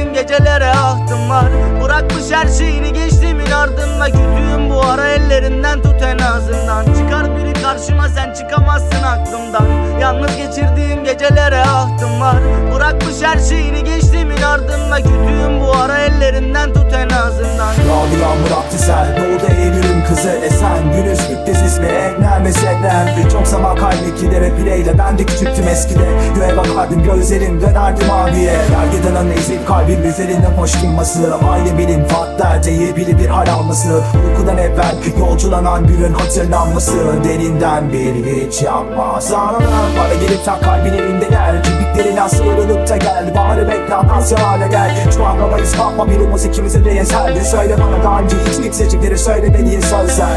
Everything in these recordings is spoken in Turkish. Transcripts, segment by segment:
geçirdiğim gecelere ahtım var. Bırakmış her şeyini geçtiğimin ardında. Kütüğüm bu ara ellerinden tut en azından. Çıkar biri karşıma sen çıkamazsın aklımdan. Yalnız geçirdiğim gecelere ahtım var. Bırakmış her şeyini geçtiğimin ardında. Kütüğüm bu ara ellerinden tut en azından. Yağdı yağmur aktı sel, doğdu Eylül'ün kızı esen. Günüz büktüz ismi Egnel meslekler. Çok zaman kaybettiler hep bileyle, ben de küçüktüm eskide. Göğe bakardım gözlerim dönerdi maviye. Gergedanın ezip kalbim üzerine hoş bulması. Aile bilim fatlar değil biri bir hal alması. Uykudan evvel yolculanan günün hatırlanması. Derinden bir hiç yapmaz. Bana gelip sen kalbin elinde gel. Kirpiklerine sığırılıp da gel. Bağrı bekle nasıl hale gel. Şu an babayız bakma bir umuz ikimize de yeterli. Söyle bana daha önce hiç kimsecikleri söylemediğin sözler.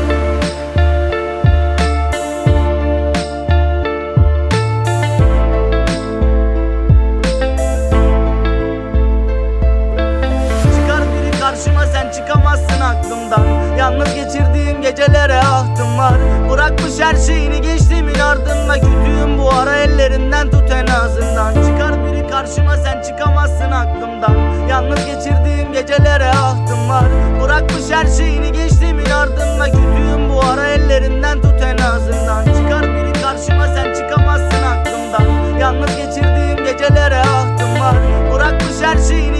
Çıkar biri karşıma sen çıkamazsın aklımdan. Yalnız geçirdiğim gecelere ahtım var. Bırakmış her şeyini geçtiğimin ardında. Kütüğüm bu ara ellerinden tut en azından. Çıkar biri karşıma sen çıkamazsın aklımdan. Yalnız geçirdiğim gecelere ahtım var. Bırakmış her şeyini geçtiğimin ardında. Kütüğüm bu ara ellerinden tut en azından. Çıkar biri karşıma sen çıkamazsın aklımdan. Yalnız geçirdiğim gecelere ahtım var. Bırakmış her şeyini